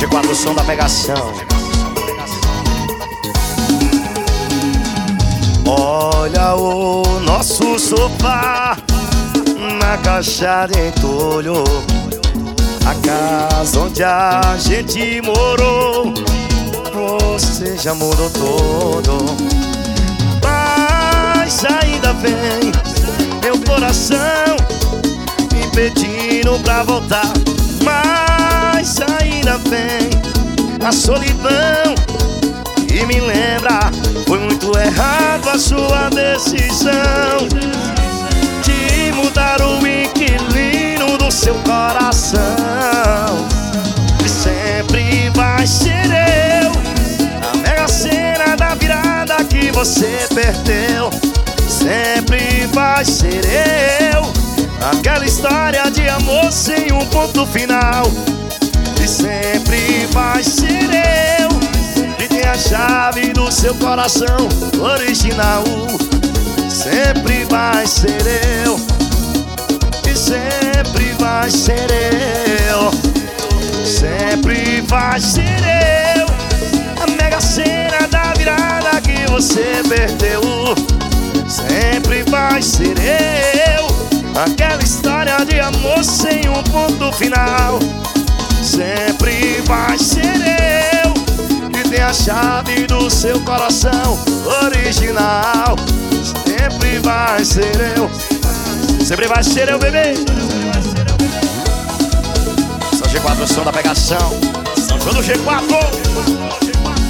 G4, o som da pegação. Olha o nosso sofá na caixa de entulho, a casa onde a gente morou. Você já mudou todo, mas ainda vem meu coração me pedindo pra voltar. Mas ainda vem a solidão e me lembra, foi muito errado a sua decisão de mudar o inquilino do seu coração. E sempre vai ser eu, a mega cena da virada que você perdeu. Sempre vai ser eu, aquela história de amor sem um ponto final. E sempre vai ser eu que tem a chave do seu coração original. Sempre vai ser eu, e sempre vai ser eu. Sempre vai ser eu, a mega cena da virada que você perdeu. Sempre vai ser eu, aquela história de amor sem um ponto final. Sempre vai ser eu que tem a chave do seu coração original. Sempre vai ser eu, sempre vai ser eu, bebê. São G4, o som da pegação. São João do G4.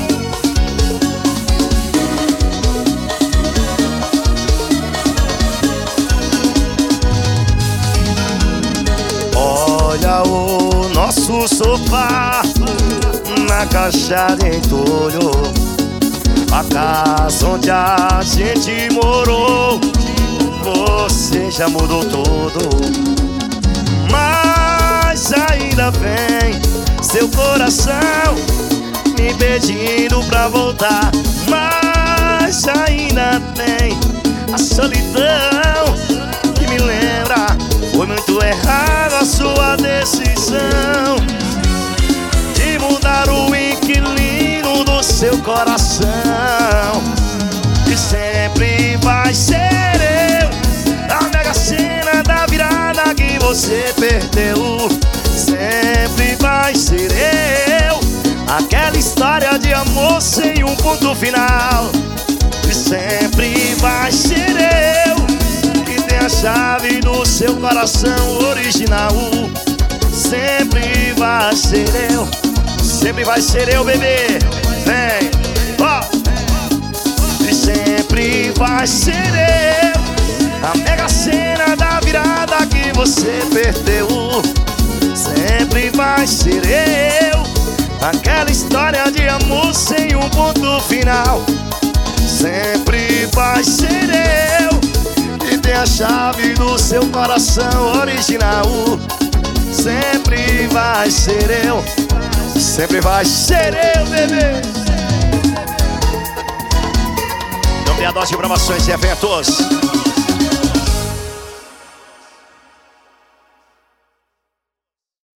Olha o nosso sofá na caixa de entulho, a casa onde a gente morou. Você já mudou tudo, mas ainda vem seu coração me pedindo pra voltar. Mas ainda tem a solidão que me lembra, foi muito errada a sua decisão de mudar o inquilino do seu coração. E sempre vai ser eu, a mega cena da virada que você perdeu. Sempre vai ser eu, aquela história de amor sem um ponto final. E sempre vai ser eu que tem a chave do seu coração original. Sempre vai ser eu, sempre vai ser eu, bebê. Vem, ó. E sempre vai ser eu, a mega cena da virada que você perdeu. Sempre vai ser eu, aquela história de amor sem um ponto final. Sempre vai ser eu que tem a chave do seu coração original. Sempre vai ser eu, sempre vai ser eu, bebê. Não tem a dose de promoções e eventos.